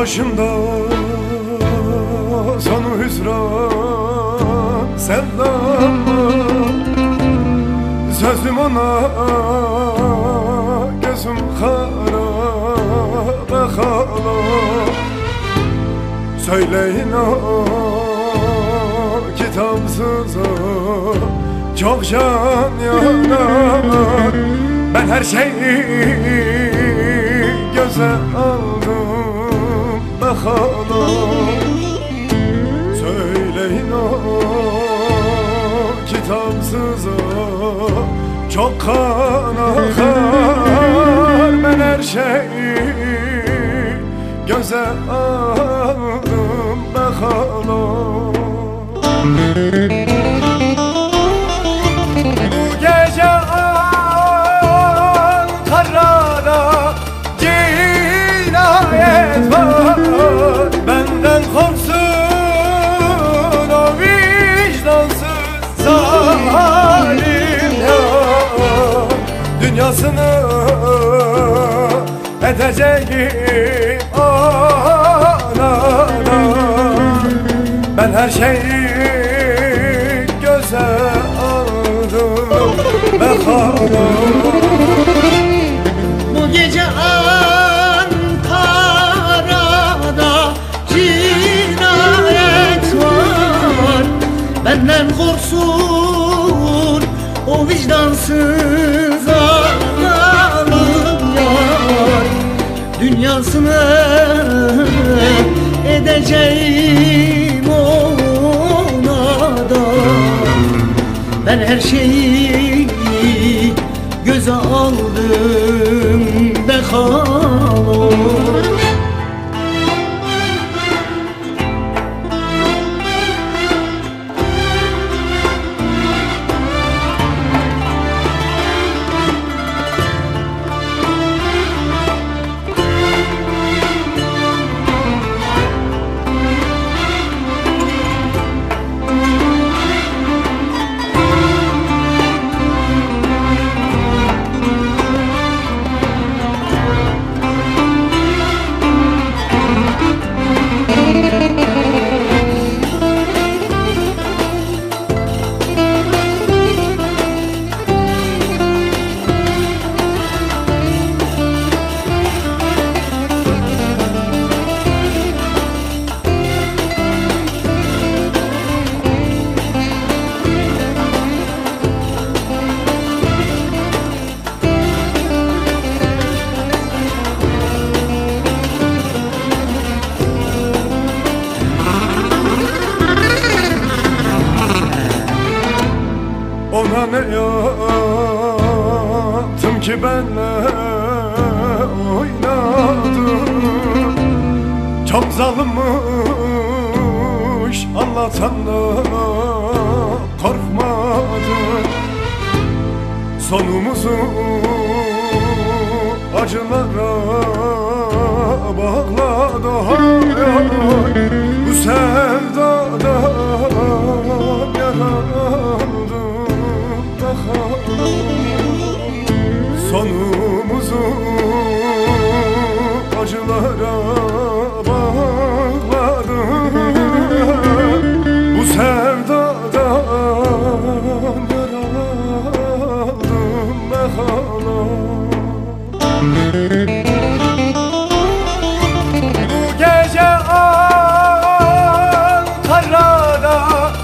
başında sonu hüsran sevdam, sözüm ona gözüm kara bakala. Söyleyin o kitapsıza çok can yanar. Ben her şeyi göze aldım bakalım. Söyleyin o kitapsıza çok kan akar. Ben her şeyi göze aldım bakalım. Bu gece Ankara'da cinayet var. Benden korksun o vicdansız zalim ya. Dünyasını edeceğim anadan. Ben her şeyi göze aldım bakalım. Bu gece Ankara'da cinayet var. Benden korksun o vicdansız zalim yar. Dünyasını edeceğim ona da. Ben her şeyi göze aldım bakalım. Ona ne yaptım ki benle oynadım? Çok zalimmiş anlatan da korkmadım. Sonumuzu acılara bağladı. Bu sevdadan yaralandım. Sonumuzu acılara bağladım. Bu sevdadan yaralandım bakalım. Bu gece Ankara'da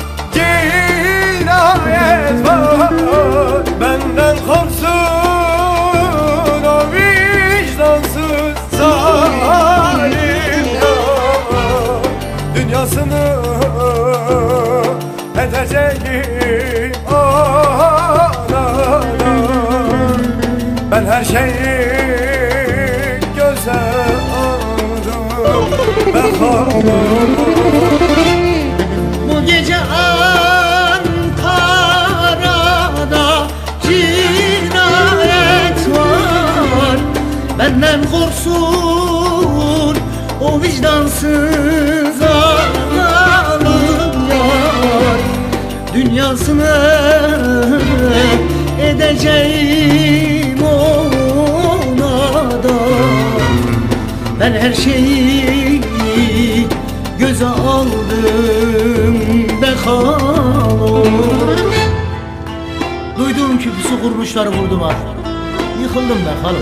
cinayet var. Benden korksun o vicdansız zalim ya. Dünyasını edeceğim anadan. Ben her şeyi göze aldım bakalım. Bu gece Ankara'da cinayet var. Benden korksun o vicdansız zalim yar. Dünyasını edeceğim ona da. Ben her şeyi halom. Duydum ki pusu kurmuşlar vurdular. Yıkıldım be halom.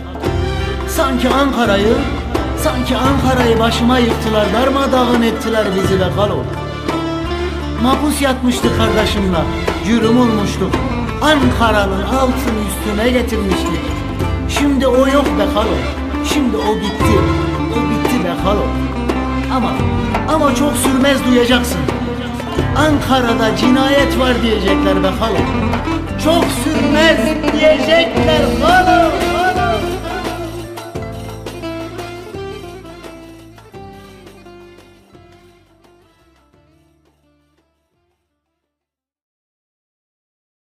Sanki Ankara'yı başıma yıktılar, darmadağın ettiler bizi be halom. Mahpus yatmıştı kardeşimle, cürüm olmuştuk. Ankara'nın altını üstüne getirmiştik. Şimdi o yok be halom. Şimdi o bitti. O bitti be halom. Ama çok sürmez duyacaksın. Ankara'da cinayet var diyecekler be halom. Çok sürmez diyecekler halom.